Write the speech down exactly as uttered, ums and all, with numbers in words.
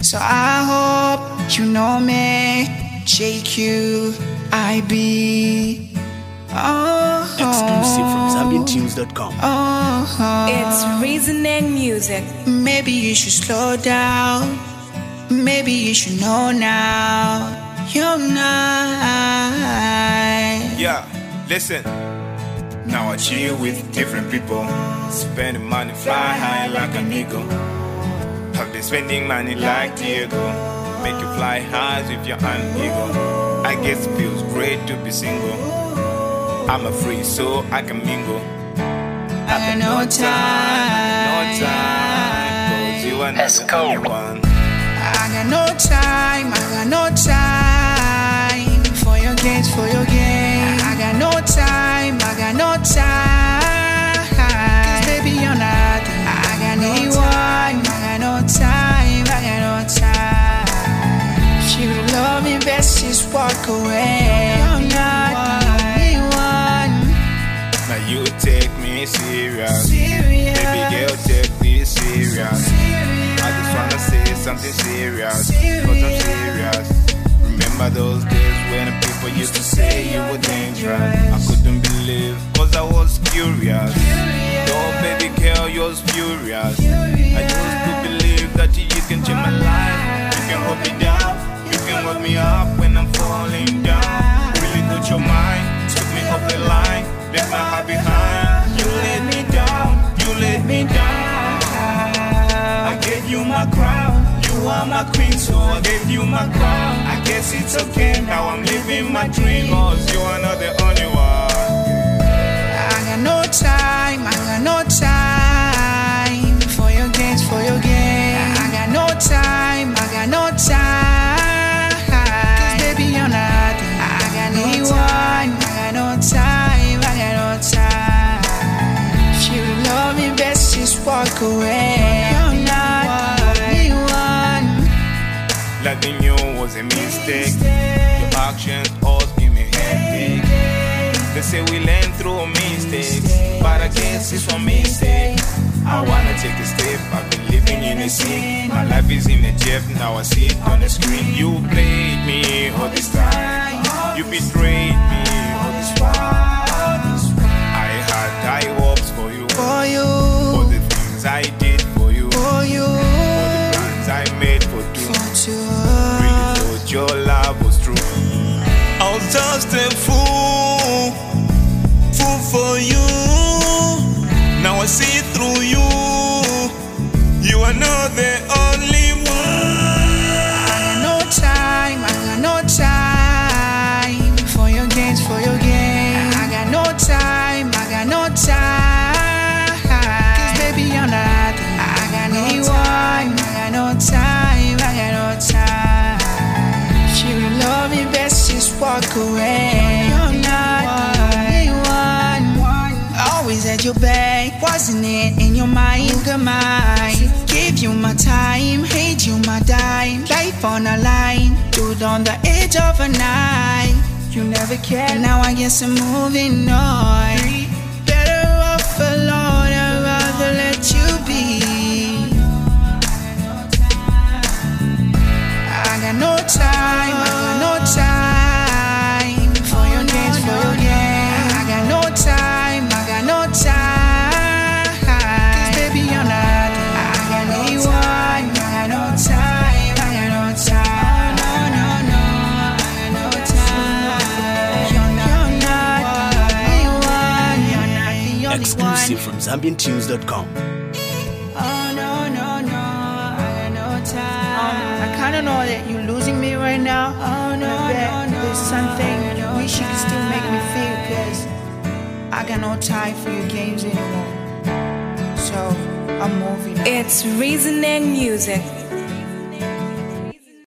So I hope you know me, J Q I B. Oh, exclusive from Zambian Tunes dot com. Oh, it's reasoning music. Maybe you should slow down. Maybe you should know now. You're not. Yeah, listen. Now I chill with different people, spending money, fly high like an eagle. Have been spending money like Diego, make you fly high with your an eagle. I guess it feels great to be single. I'm a free so I can mingle. I got no time, no time, cause you are not the only one. I got no time, I got no time for your games, for your games. I got no time, I got no time, cause baby you're nothing. I got anyone, I got no time, I got no time. If you love me best, just walk away. You're not the only one. Now you take me serious, Serious. Baby girl, take this serious. Serious. I just wanna say something serious, cause I'm serious. Remember those days when people used to say you were dangerous. I couldn't believe, cause I was curious. Oh baby girl, you was furious. I used to believe that you can change my life. You can hold me down, you can hold me up when I'm falling down. Really got your mind, took me off the line, left my heart behind. You let me down, you let me down. I gave you my crown, you are my queen, so I gave you my crown. I guess it's okay, now I'm living my dream, cause you are not the only one. I got no time, I got no time for your games, for your games. I got no time, I got no time, cause baby you're nothing. I got anyone, I got no time, I got no time. If you love me best, just walk away. You're not the only one. Loving you was a mistake. Your actions always give me headache. They say we learn through mistakes, but I guess it's one mistake. I wanna take a step, I've been living in a scene. My life is in a jet, now I see it on the screen. You played me all this time, you betrayed me all this while. I had high hopes for you, For you, for the things I did for you, for you, for the plans I made for two. for two. Really thought your love was true. I was just a fool, fool for you. Now I see through you. You are not the only one. I got no time, I got no time for your games, for your games. I got no time, I got no time, cause baby you're nothing. I got anyone, I got no time, I got no time. If you love me best, just walk away. You're not the only one. Always at your back, wasn't it in your mind? You got mine. Give you my time, hate you my dime. Life on a line, dude on the edge of a night. You never cared, now I guess I'm moving on. Better off alone, I'd rather let you be. I got no time, I got no time for your games, for your games. I got no time, I got no time, cause baby you're nothing. I got anyone, I got no time, I got no time. No, no, no, I got no time. You're not, you're not the only one. You're not the only Exclusive one. from Zambian Tunes dot com. Oh no, no, no, I got no time. I kinda know that you're losing me right now. Oh no, no, no, there's something you wish you could still make me feel, cause I got no time for your games anymore. So I'm moving on. It's reasoning music.